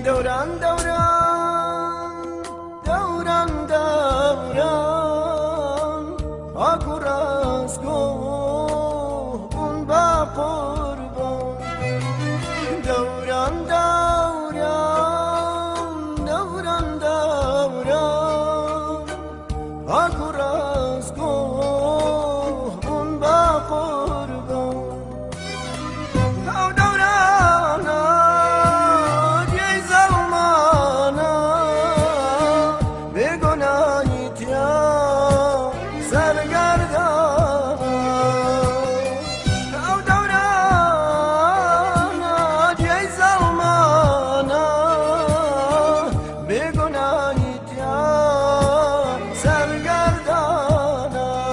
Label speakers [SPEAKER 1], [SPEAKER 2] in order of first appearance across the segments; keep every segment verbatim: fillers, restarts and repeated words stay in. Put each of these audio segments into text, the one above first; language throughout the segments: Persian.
[SPEAKER 1] دوران دوران دوران دوران آکو رازگو اون با قربان دوران دوران دوران دوران آکو رازگو اون با قربان او دوران دی زلمانا بگناهیت یا سرگردان او دوران دی زلمانا بگناهیت یا سرگردان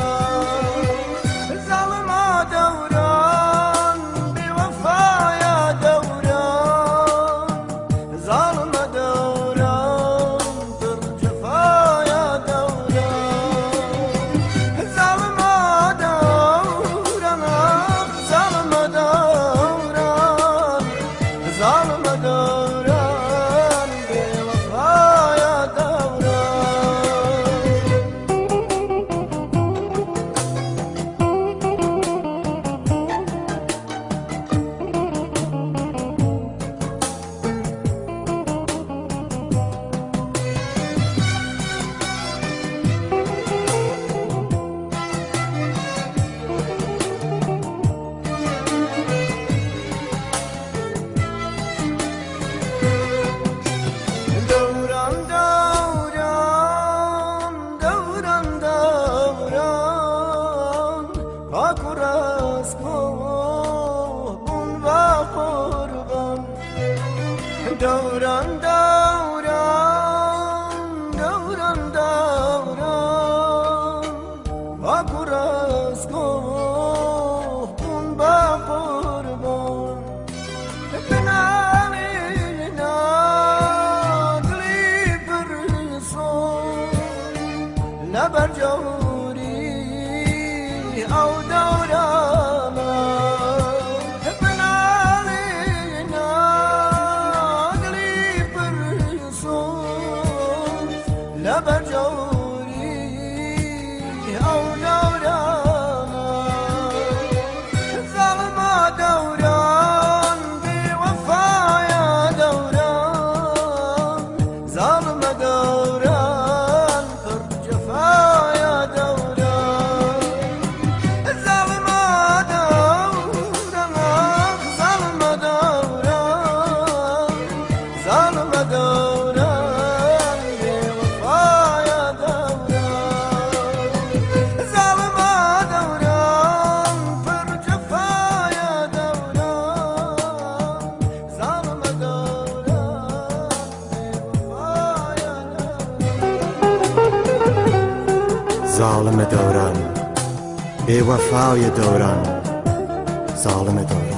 [SPEAKER 1] ظلما دوران بی وفایا دوران ظلم دوران در جفایا دوران ظلما دوران ظلم دوران ظلم دوران بی وفایا دوران دوران دوران دوران آکو رازگو اون با قربان دوران دوران دوران دوران آکو رازگو اون با قربان بنالينا قلي برسول لبر جوري او دورانا بنالينا قلي برسول لبر جوري او دورانا ظلما دوران بی وفایا دوران ظلم دوران پر جفایا دوران ظلما دوران ظلم دوران ظلم دوران بی وفایا دوران ظلما دوران پر جفایا دوران ظلم دوران بی وفایا
[SPEAKER 2] ظالم دوران بی وفای دوران ظالم دوران